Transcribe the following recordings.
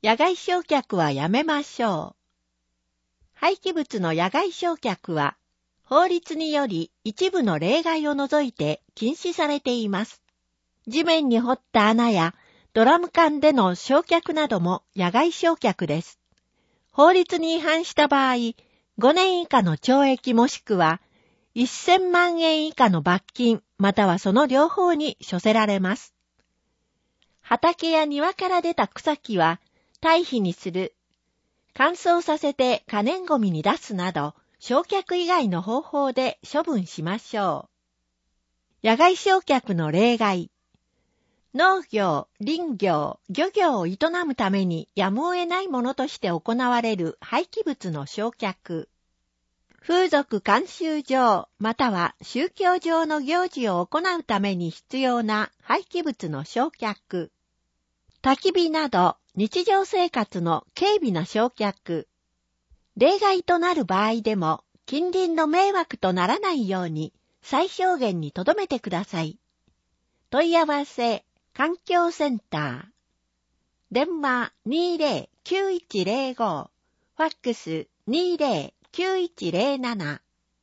野外焼却はやめましょう。廃棄物の野外焼却は、法律により一部の例外を除いて禁止されています。地面に掘った穴やドラム缶での焼却なども野外焼却です。法律に違反した場合、5年以下の懲役もしくは1000万円以下の罰金またはその両方に処せられます。畑や庭から出た草木は堆肥にする、乾燥させて可燃ごみに出すなど、焼却以外の方法で処分しましょう。野外焼却の例外。農業、林業、漁業を営むためにやむを得ないものとして行われる廃棄物の焼却。風俗慣習上または宗教上の行事を行うために必要な廃棄物の焼却。焚き火など日常生活の軽微な焼却。例外となる場合でも近隣の迷惑とならないように最小限に留めてください。問い合わせ環境センター。電話 20-9105。ファックス 20-9107。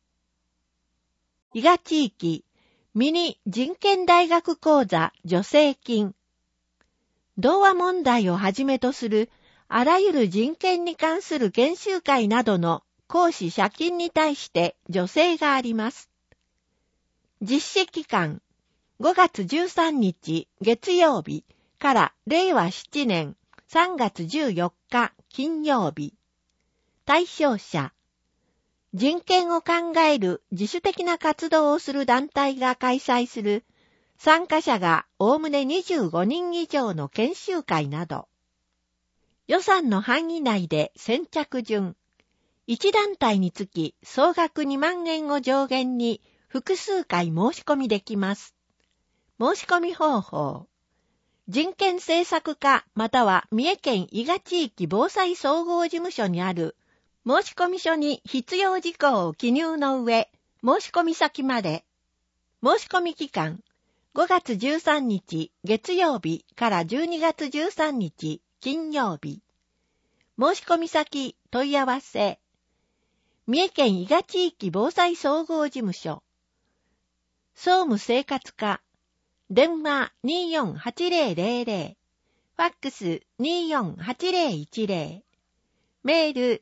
伊賀地域ミニ人権大学講座助成金。同和問題をはじめとするあらゆる人権に関する研修会などの講師謝金に対して助成があります。実施期間5月13日月曜日から令和7年3月14日金曜日。対象者。人権を考える自主的な活動をする団体が開催する参加者がおおむね25人以上の研修会など。予算の範囲内で先着順。1団体につき総額2万円を上限に複数回申し込みできます。申し込み方法。人権政策課または三重県伊賀地域防災総合事務所にある申込書に必要事項を記入の上、申し込み先まで。申し込み期間5月13日月曜日から12月13日金曜日。申し込み先問い合わせ。三重県伊賀地域防災総合事務所。総務生活課。電話 248000。ファックス 248010。メール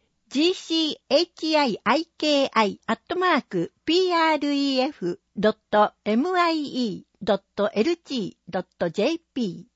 gchik@pref.mie.lt.jp。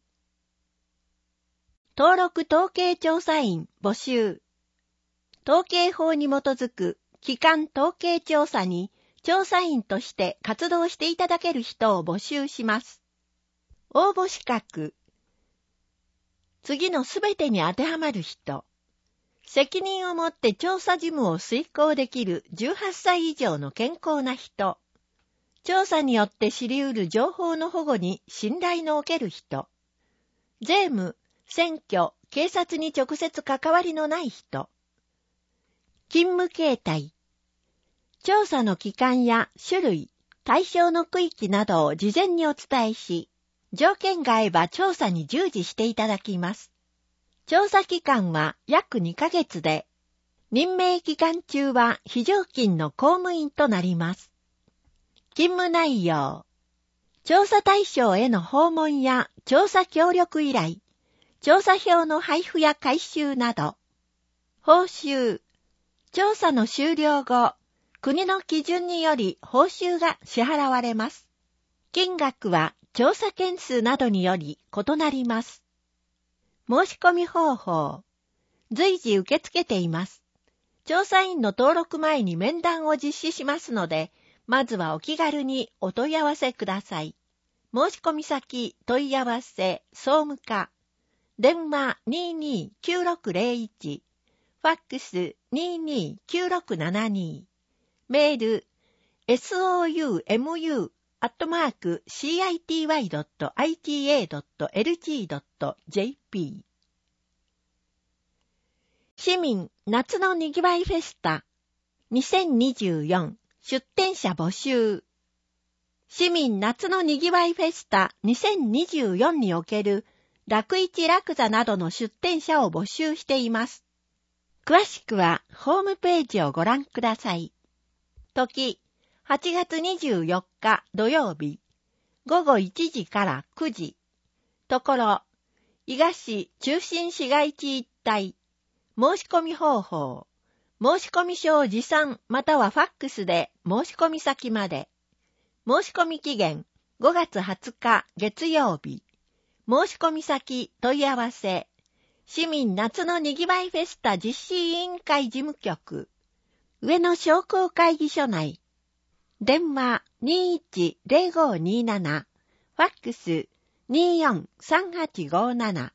登録統計調査員募集。統計法に基づく基幹統計調査に調査員として活動していただける人を募集します。応募資格。次のすべてに当てはまる人。責任を持って調査事務を遂行できる18歳以上の健康な人。調査によって知り得る情報の保護に信頼のおける人。税務、選挙、警察に直接関わりのない人。勤務形態。調査の期間や種類、対象の区域などを事前にお伝えし、条件が合えば調査に従事していただきます。調査期間は約2ヶ月で、任命期間中は非常勤の公務員となります。勤務内容。調査対象への訪問や調査協力依頼、調査票の配布や回収など。報酬。調査の終了後、国の基準により報酬が支払われます。金額は調査件数などにより異なります。申し込み方法。随時受け付けています。調査員の登録前に面談を実施しますので、まずはお気軽にお問い合わせください。申し込み先問い合わせ総務課。電話 229601。ファックス 229672。メール soumu@city.ita.lg.jp。 市民夏のにぎわいフェスタ2024出展者募集。市民夏のにぎわいフェスタ2024における楽市楽座などの出店者を募集しています。詳しくはホームページをご覧ください。時、8月24日土曜日、午後1時から9時。ところ、伊賀市中心市街地一帯。申し込み方法。申し込み書を持参またはファックスで申し込み先まで。申し込み期限5月20日月曜日。申し込み先問い合わせ。市民夏のにぎわいフェスタ実施委員会事務局。上野商工会議所内。電話 210527。ファックス 243857。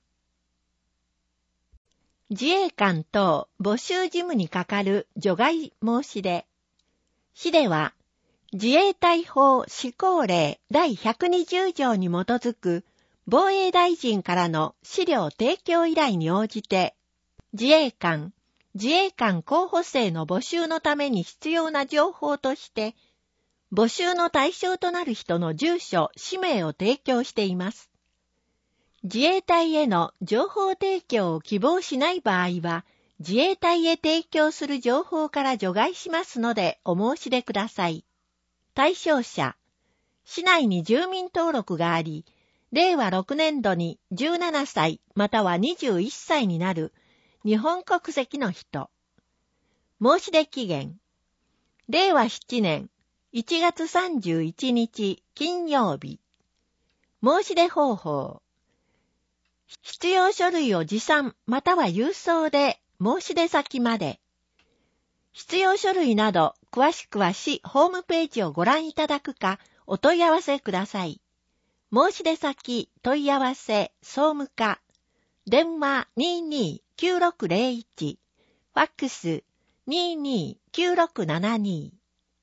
自衛官等募集事務にかかる除外申し出。市では、自衛隊法施行令第120条に基づく防衛大臣からの資料提供依頼に応じて、自衛官候補生の募集のために必要な情報として、募集の対象となる人の住所、氏名を提供しています。自衛隊への情報提供を希望しない場合は、自衛隊へ提供する情報から除外しますのでお申し出ください。対象者、市内に住民登録があり、令和6年度に17歳または21歳になる日本国籍の人。申し出期限、令和7年1月31日金曜日。申し出方法、必要書類を持参または郵送で申し出先まで。必要書類など詳しくは市ホームページをご覧いただくかお問い合わせください。申し出先問い合わせ総務課。電話 229601。ファックス 229672。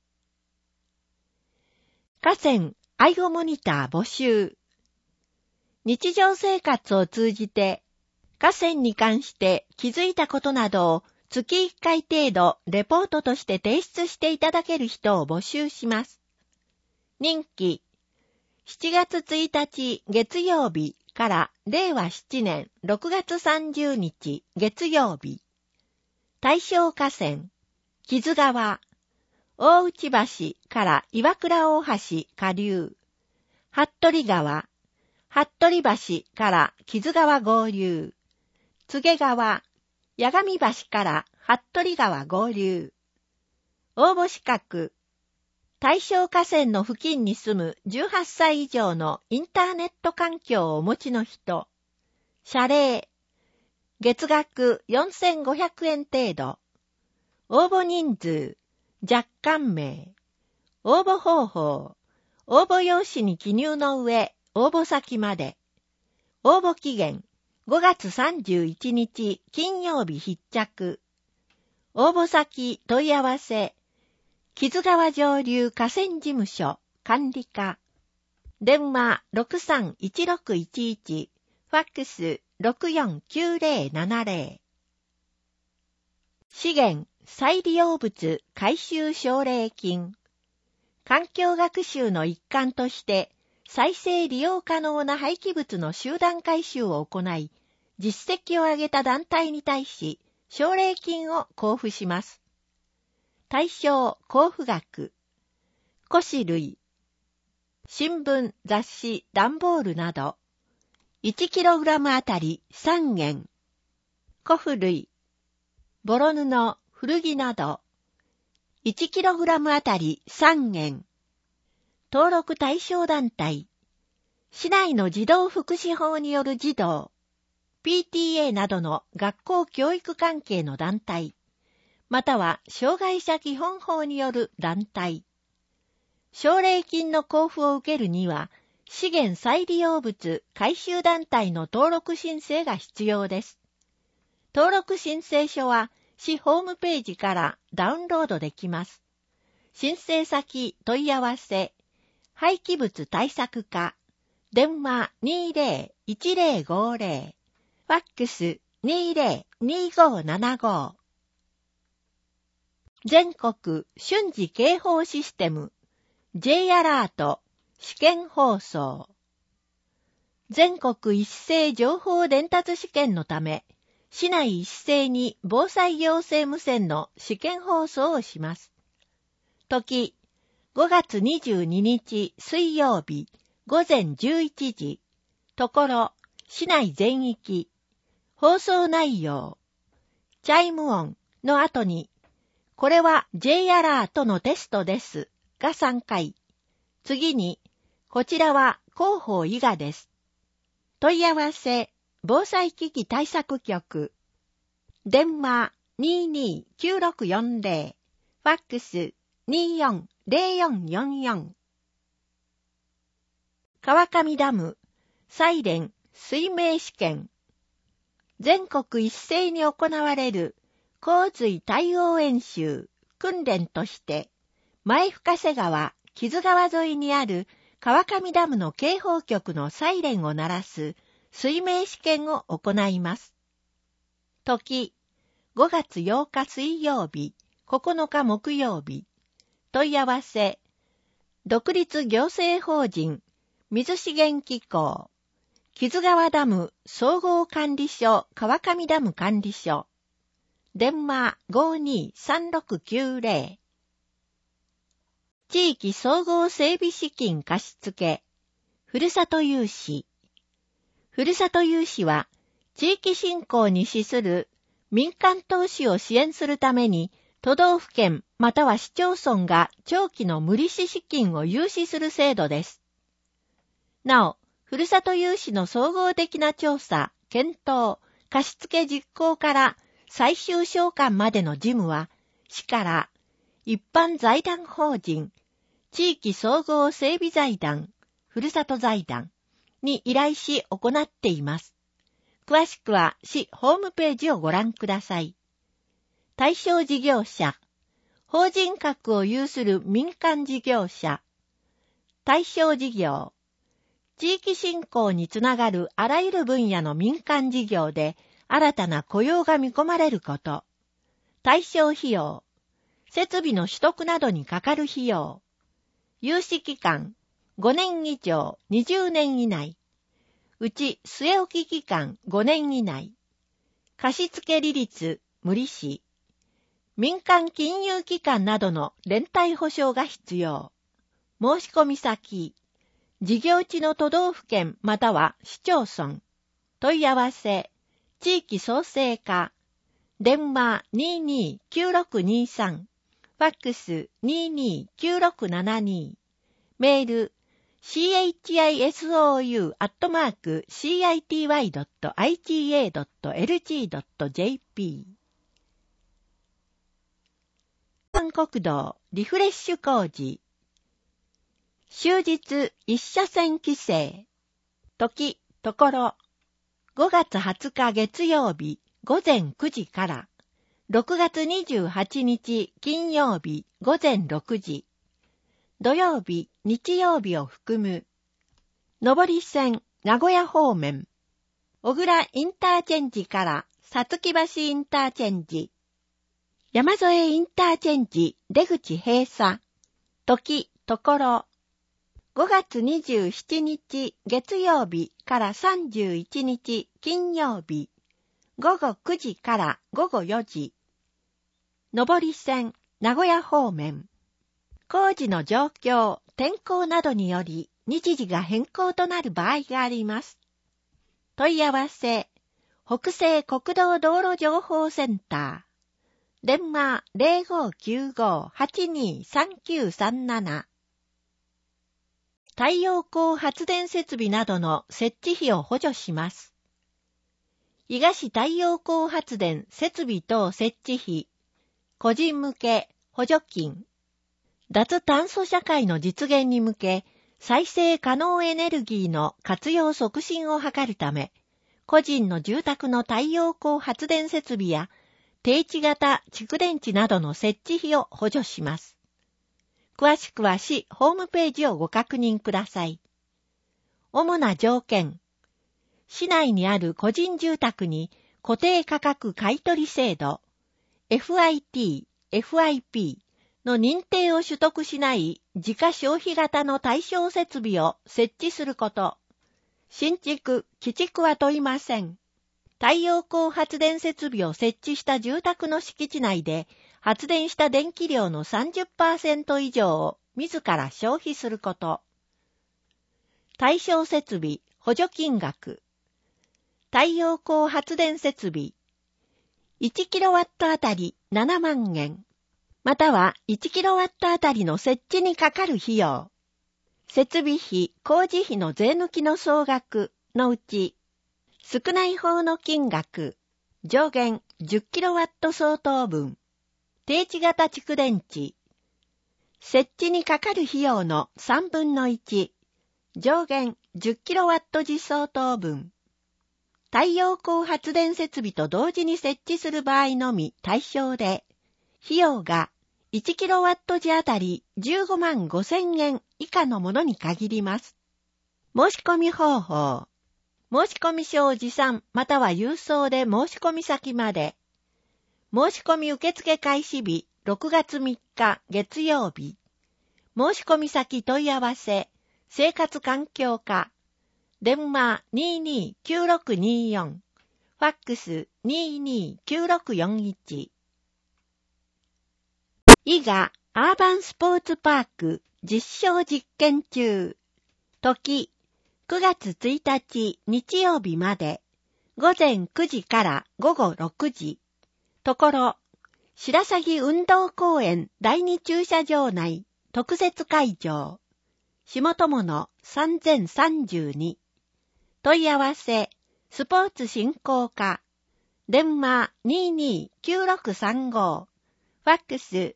河川愛護モニター募集。日常生活を通じて、河川に関して気づいたことなどを月1回程度レポートとして提出していただける人を募集します。任期、7月1日月曜日から令和7年6月30日月曜日。対象河川、木津川、大内橋から岩倉大橋下流、服部川、服部橋から木津川合流、柘川、八神橋から服部川合流。応募資格、対象河川の付近に住む18歳以上のインターネット環境をお持ちの人。謝礼、月額4500円程度。応募人数、若干名。応募方法、応募用紙に記入の上、応募先まで。応募期限、5月31日金曜日必着。応募先問い合わせ、木津川上流河川事務所管理課。電話 631611。ファックス 649070。資源再利用物回収奨励金。環境学習の一環として再生利用可能な廃棄物の集団回収を行い、実績を上げた団体に対し奨励金を交付します。対象交付額、古紙類、新聞、雑誌、段ボールなど、1kg あたり3円。古布類、ボロ布、古着など、1kg あたり3円。登録対象団体、市内の児童福祉法による児童、PTA などの学校教育関係の団体、または障害者基本法による団体。奨励金の交付を受けるには、資源再利用物回収団体の登録申請が必要です。登録申請書は市ホームページからダウンロードできます。申請先問い合わせ、廃棄物対策課、電話 201050、ファックス 202575。全国瞬時警報システム J アラート試験放送。 全国一斉情報伝達試験のため、市内一斉に防災行政無線の試験放送をします。時、5月22日水曜日午前11時、ところ、市内全域、放送内容、チャイム音の後に、これは J アラートのテストですが3回。次に、こちらは広報伊賀です。問い合わせ、防災機器対策局。電話229640、ファックス240444。川上ダム、サイレン、水明試験。全国一斉に行われる洪水対応演習、訓練として、前深瀬川、木津川沿いにある川上ダムの警報局のサイレンを鳴らす水明試験を行います。時、5月8日水曜日、9日木曜日。問い合わせ、独立行政法人、水資源機構、木津川ダム総合管理所川上ダム管理所。電話523690。地域総合整備資金貸付。ふるさと融資。ふるさと融資は、地域振興に資する民間投資を支援するために、都道府県または市町村が長期の無利子資金を融資する制度です。なお、ふるさと融資の総合的な調査、検討、貸付実行から最終償還までの事務は、市から一般財団法人、地域総合整備財団、ふるさと財団に依頼し行っています。詳しくは市ホームページをご覧ください。対象事業者、法人格を有する民間事業者、対象事業、地域振興につながるあらゆる分野の民間事業で新たな雇用が見込まれること、対象費用、設備の取得などにかかる費用、融資期間5年以上20年以内、うち据え置き期間5年以内、貸付利率無利子、民間金融機関などの連帯保証が必要、申し込み先、事業地の都道府県または市町村、問い合わせ、地域創生課、電話229623、ファックス229672、メール、chisoU@city.ita.lg.jp。 国道リフレッシュ工事。終日一車線規制。時、ところ。5月20日月曜日午前9時から6月28日金曜日午前6時。土曜日、日曜日を含む。上り線名古屋方面。小倉インターチェンジからさつき橋インターチェンジ。山添インターチェンジ出口閉鎖。時、ところ。5月27日月曜日から31日金曜日。午後9時から午後4時。上り線名古屋方面。工事の状況、天候などにより日時が変更となる場合があります。問い合わせ、北西国道道路情報センター。電話0595-823937。太陽光発電設備などの設置費を補助します。伊賀市太陽光発電設備等設置費、個人向け補助金。脱炭素社会の実現に向け、再生可能エネルギーの活用促進を図るため、個人の住宅の太陽光発電設備や定置型蓄電池などの設置費を補助します。詳しくは市ホームページをご確認ください。主な条件。市内にある個人住宅に固定価格買取制度、FIT、FIP の認定を取得しない自家消費型の対象設備を設置すること。 新築、基築は問いません。太陽光発電設備を設置した住宅の敷地内で発電した電気量の 30% 以上を自ら消費すること。対象設備、補助金額。太陽光発電設備。1キロワットあたり7万円。または1キロワットあたりの設置にかかる費用。設備費、工事費の税抜きの総額のうち、少ない方の金額、上限10キロワット相当分、定置型蓄電池、設置にかかる費用の3分の1、上限10キロワット時相当分、太陽光発電設備と同時に設置する場合のみ対象で、費用が1キロワット時あたり15万5千円以下のものに限ります。申し込み方法。申込書を持参または郵送で申し込み先まで。申し込み受付開始日6月3日月曜日。申し込み先問い合わせ、生活環境課。電話229624。ファックス229641。伊賀アーバンスポーツパーク実証実験中。時、9月1日日曜日まで、午前9時から午後6時。ところ、白鷺運動公園第2駐車場内特設会場。下友の3032。問い合わせ、スポーツ振興課。電話229635。ファックス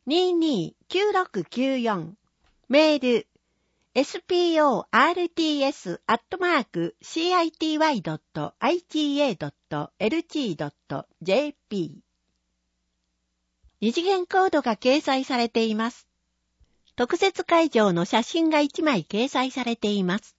229694。メール、sport.city.iga.lg.jp。二次元コードが掲載されています。特設会場の写真が1枚掲載されています。